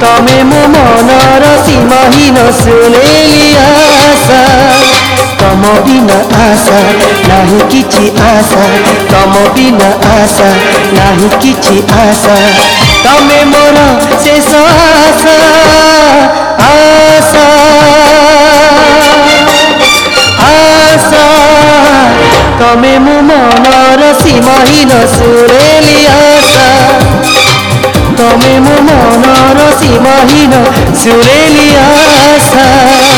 तमे मो मनर सीमाहीन सुनेली आशा तम बिना आशा नाही किछि आशा तम बिना आशा नाही किछि आशा तमे मोर शेष आशा आशा आशा तमे मो मनर सीमाहीन सुनेली आशा तमे मो मनर सीमाहीन सुनेली आशा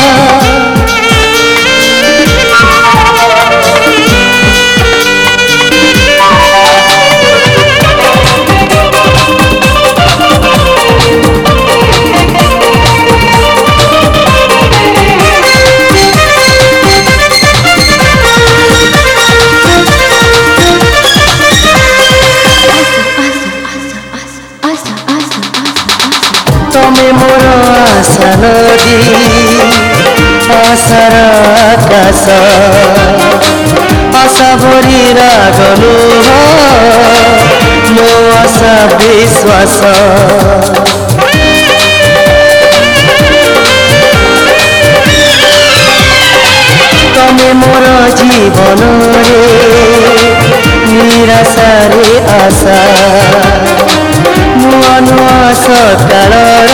तमे मोर आशा नदी आशार आकाश आशा भरी रागनु मो आशा विश्वास तमे मोर जीवन रे निराशा रे आशा नुआ नुआ सकाळर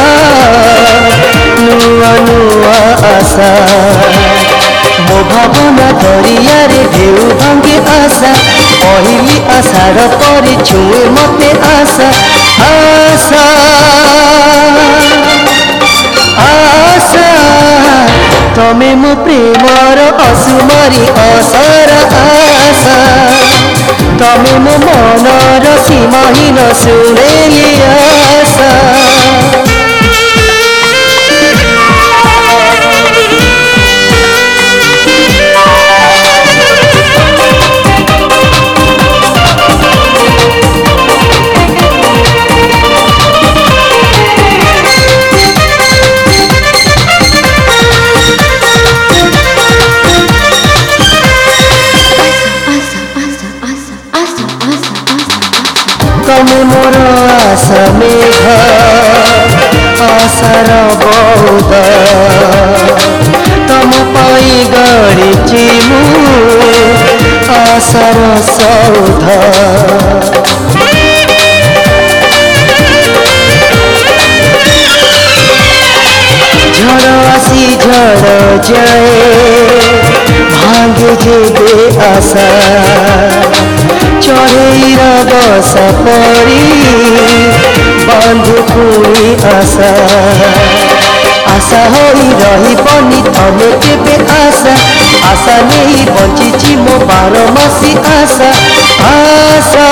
नुआ नुआ आशा मो भावना दरिया रे ढेउ भांगे आशा पहली आशार परे छुए मते आशा आशा आशा तमे मो प्रेमर असुमारी आशार आशा तमे मो मनर सीमाहीन सुनेली आशा तमे मोर आशा मेघ आशार बौद तम पाई गढ़ी मु आशार सौध झड़ आसी झड़ जाए भांगे जेबे आशा चढ़ेर बसा पड़ी बंधु पुणी आशा आशा होई रही बनी तमे केबे आशा आशा नहीं बंची मो 12 मासी आशा आशा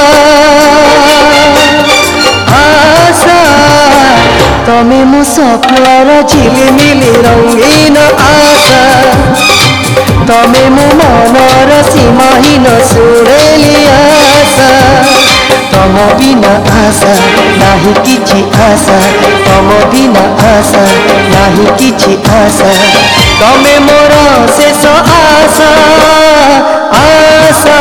आशा तमे मो स्वप्नर झिलिमिली रंगीन आशा तमे मो मनर सीमाहीन सुनेली आशा तम बिना आशा नाही किछि आशा तम बिना आशा नाही किछि आशा तमे मोर शेष आशा आशा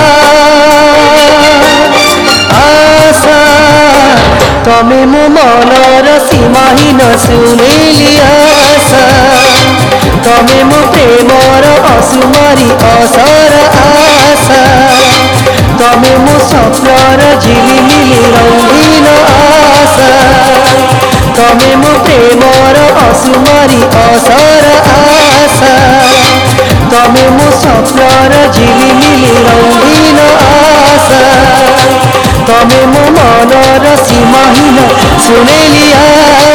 आशा तमे मो मनर सीमाहीन सुनेली आशा तमे मो प्रेमर असुमारी आशार आशा तमे मो स्वप्नर झिलिमिली रंगीन आशा तमे मो प्रेमर असुमारी आशार आशा तमे मो स्वप्नर झिलिमिली रंगीन आशा तमे मो मनर सीमाहीन सुनेली आशा।